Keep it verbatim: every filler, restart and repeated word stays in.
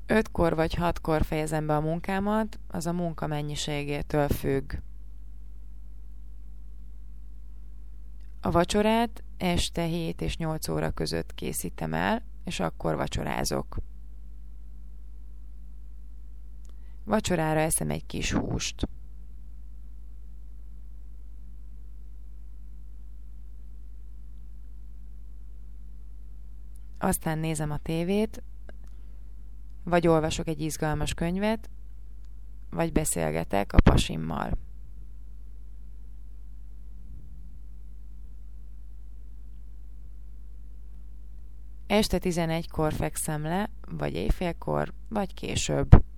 Ötkor vagy hatkor fejezem be a munkámat, az a munka mennyiségétől függ. A vacsorát este hét és nyolc óra között készítem el, és akkor vacsorázok. Vacsorára eszem egy kis húst. Aztán nézem a tévét, vagy olvasok egy izgalmas könyvet, vagy beszélgetek a pasimmal. Este tizenegykor fekszem le, vagy éjfélkor, vagy később.